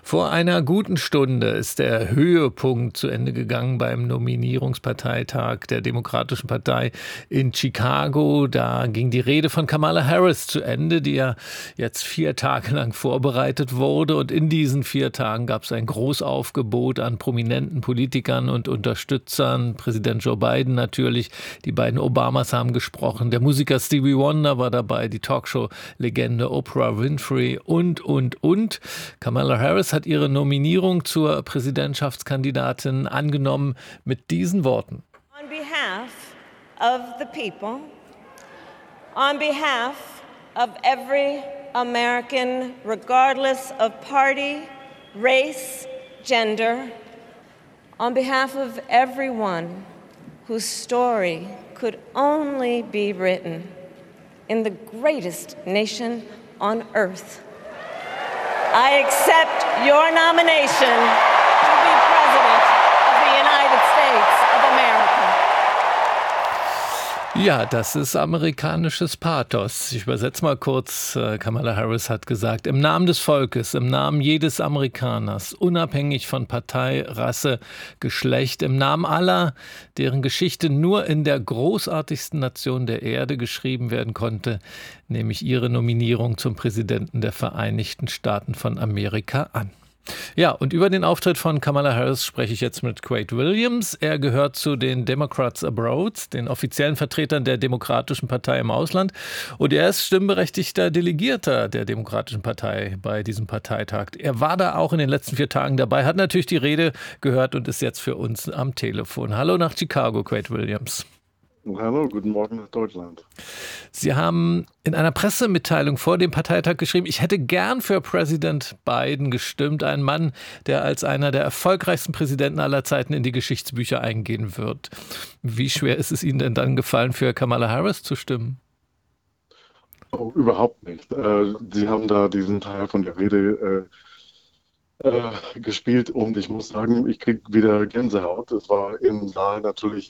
Vor einer guten Stunde ist der Höhepunkt zu Ende gegangen beim Nominierungsparteitag der Demokratischen Partei in Chicago. Da ging die Rede von Kamala Harris zu Ende, die ja jetzt 4 Tage lang vorbereitet wurde. Und in diesen 4 Tagen gab es ein Großaufgebot an prominenten Politikern und Unterstützern. Präsident Joe Biden natürlich, die beiden Obamas haben gesprochen. Der Musiker Stevie Wonder war dabei, die Talkshow-Legende Oprah Winfrey und. Kamala Harris hat ihre Nominierung zur Präsidentschaftskandidatin angenommen mit diesen Worten. On behalf of the people, on behalf of every American, regardless of party, race, gender, on behalf of everyone whose story could only be written in the greatest nation on earth, I accept your nomination to be President of the United States of America. Ja, das ist amerikanisches Pathos. Ich übersetze mal kurz. Kamala Harris hat gesagt, im Namen des Volkes, im Namen jedes Amerikaners, unabhängig von Partei, Rasse, Geschlecht, im Namen aller, deren Geschichte nur in der großartigsten Nation der Erde geschrieben werden konnte, nehme ich ihre Nominierung zum Präsidenten der Vereinigten Staaten von Amerika an. Ja, und über den Auftritt von Kamala Harris spreche ich jetzt mit Quade Williams. Er gehört zu den Democrats Abroad, den offiziellen Vertretern der Demokratischen Partei im Ausland. Und er ist stimmberechtigter Delegierter der Demokratischen Partei bei diesem Parteitag. Er war da auch in den letzten 4 Tagen dabei, hat natürlich die Rede gehört und ist jetzt für uns am Telefon. Hallo nach Chicago, Quade Williams. Hallo, guten Morgen nach Deutschland. Sie haben in einer Pressemitteilung vor dem Parteitag geschrieben, ich hätte gern für Präsident Biden gestimmt, ein Mann, der als einer der erfolgreichsten Präsidenten aller Zeiten in die Geschichtsbücher eingehen wird. Wie schwer ist es Ihnen denn dann gefallen, für Kamala Harris zu stimmen? Oh, überhaupt nicht. Sie haben da diesen Teil von der Rede gespielt und ich muss sagen, ich kriege wieder Gänsehaut. Es war im Saal natürlich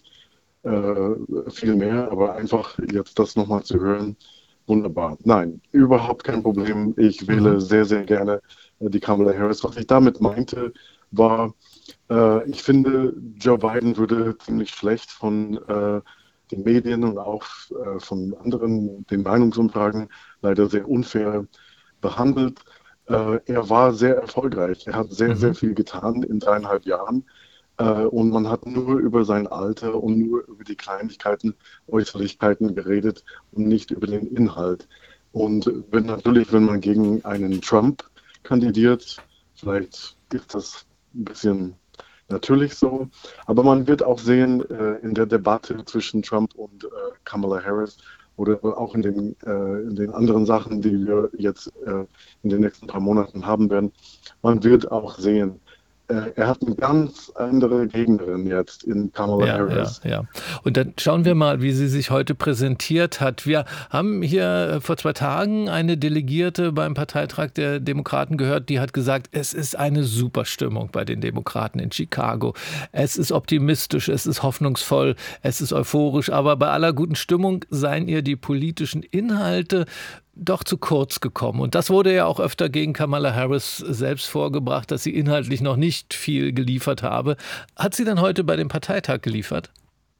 viel mehr, aber einfach jetzt das nochmal zu hören, wunderbar. Nein, überhaupt kein Problem. Ich wähle sehr, sehr gerne die Kamala Harris. Was ich damit meinte, war, ich finde, Joe Biden würde ziemlich schlecht von den Medien und auch von anderen, den Meinungsumfragen, leider sehr unfair behandelt. Er war sehr erfolgreich. Er hat sehr, sehr viel getan in 3,5 Jahren. Und man hat nur über sein Alter und nur über die Kleinigkeiten, Äußerlichkeiten geredet und nicht über den Inhalt. Und wenn man gegen einen Trump kandidiert, vielleicht ist das ein bisschen natürlich so, aber man wird auch sehen in der Debatte zwischen Trump und Kamala Harris oder auch in den anderen Sachen, die wir jetzt in den nächsten paar Monaten haben werden, man wird auch sehen, er hat eine ganz andere Gegnerin jetzt in Kamala Harris. Ja. Und dann schauen wir mal, wie sie sich heute präsentiert hat. Wir haben hier vor 2 Tagen eine Delegierte beim Parteitag der Demokraten gehört, die hat gesagt, es ist eine super Stimmung bei den Demokraten in Chicago. Es ist optimistisch, es ist hoffnungsvoll, es ist euphorisch, aber bei aller guten Stimmung seien ihr die politischen Inhalte doch zu kurz gekommen. Und das wurde ja auch öfter gegen Kamala Harris selbst vorgebracht, dass sie inhaltlich noch nicht viel geliefert habe. Hat sie dann heute bei dem Parteitag geliefert?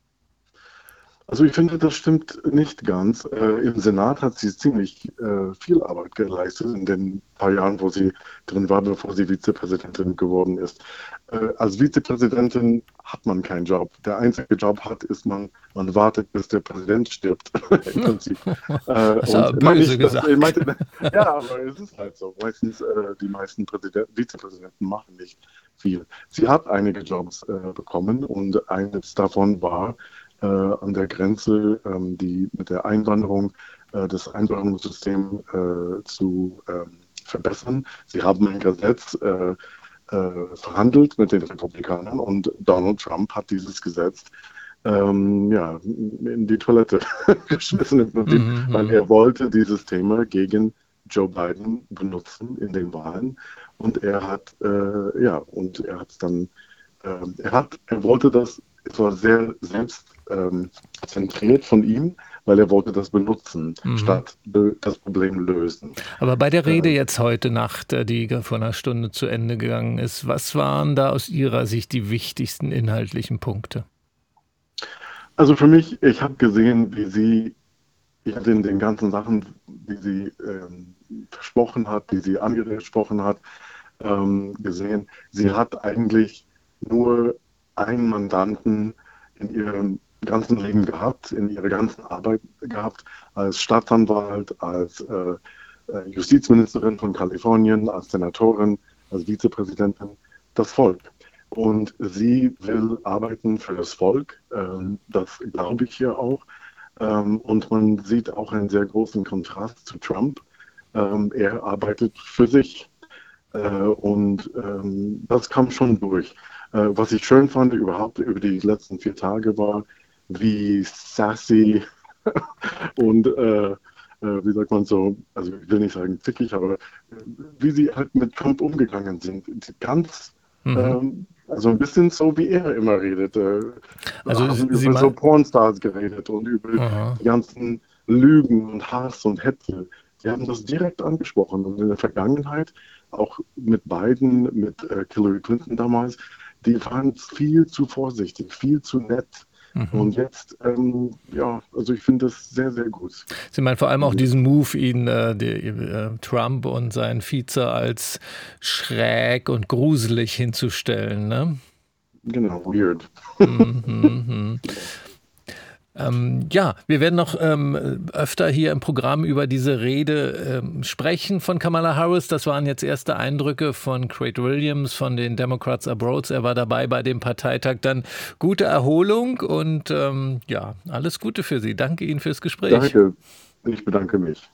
Also ich finde, das stimmt nicht ganz. Im Senat hat sie ziemlich viel Arbeit geleistet in den paar Jahren, wo sie drin war, bevor sie Vizepräsidentin geworden ist. Als Vizepräsidentin hat man keinen Job. Der einzige Job ist, man wartet, bis der Präsident stirbt. Im Prinzip. Das war böse gesagt. Ja, aber es ist halt so. Meistens, die meisten Vizepräsidenten machen nicht viel. Sie hat einige Jobs bekommen und eines davon war, an der Grenze die mit der Einwanderung, das Einwanderungssystem zu verbessern. Sie haben ein Gesetz verhandelt mit den Republikanern und Donald Trump hat dieses Gesetz in die Toilette geschmissen im Prinzip, weil er wollte dieses Thema gegen Joe Biden benutzen in den Wahlen und er wollte das es war sehr selbstzentriert von ihm, weil er wollte das benutzen, statt das Problem lösen. Aber bei der Rede jetzt heute Nacht, die vor einer Stunde zu Ende gegangen ist, was waren da aus Ihrer Sicht die wichtigsten inhaltlichen Punkte? Also für mich, ich habe gesehen, ich hatte in den ganzen Sachen, die sie versprochen hat, die sie angesprochen hat, gesehen, sie hat eigentlich nur einen Mandanten in ihrem ganzen Leben gehabt, in ihrer ganzen Arbeit gehabt, als Staatsanwalt, als Justizministerin von Kalifornien, als Senatorin, als Vizepräsidentin, das Volk. Und sie will arbeiten für das Volk, das glaube ich hier auch. Und man sieht auch einen sehr großen Kontrast zu Trump. Er arbeitet für sich. Und das kam schon durch. Was ich schön fand überhaupt über die letzten 4 Tage war, wie sassy und wie sagt man so, also ich will nicht sagen zickig, aber wie sie halt mit Trump umgegangen sind. Ganz, also ein bisschen so, wie er immer redet. Also Haben Sie über so Pornstars geredet und über die ganzen Lügen und Hass und Hetze. Sie haben das direkt angesprochen und in der Vergangenheit, auch mit Biden, mit Hillary Clinton damals, die waren viel zu vorsichtig, viel zu nett. Und jetzt, ja, also ich finde das sehr, sehr gut. Sie meinen vor allem auch diesen Move, ihn, Trump und seinen Vize als schräg und gruselig hinzustellen, ne? Genau, weird. Ja, wir werden noch öfter hier im Programm über diese Rede sprechen von Kamala Harris. Das waren jetzt erste Eindrücke von Craig Williams von den Democrats Abroad. Er war dabei bei dem Parteitag. Dann gute Erholung und ja, alles Gute für Sie. Danke Ihnen fürs Gespräch. Danke, ich bedanke mich.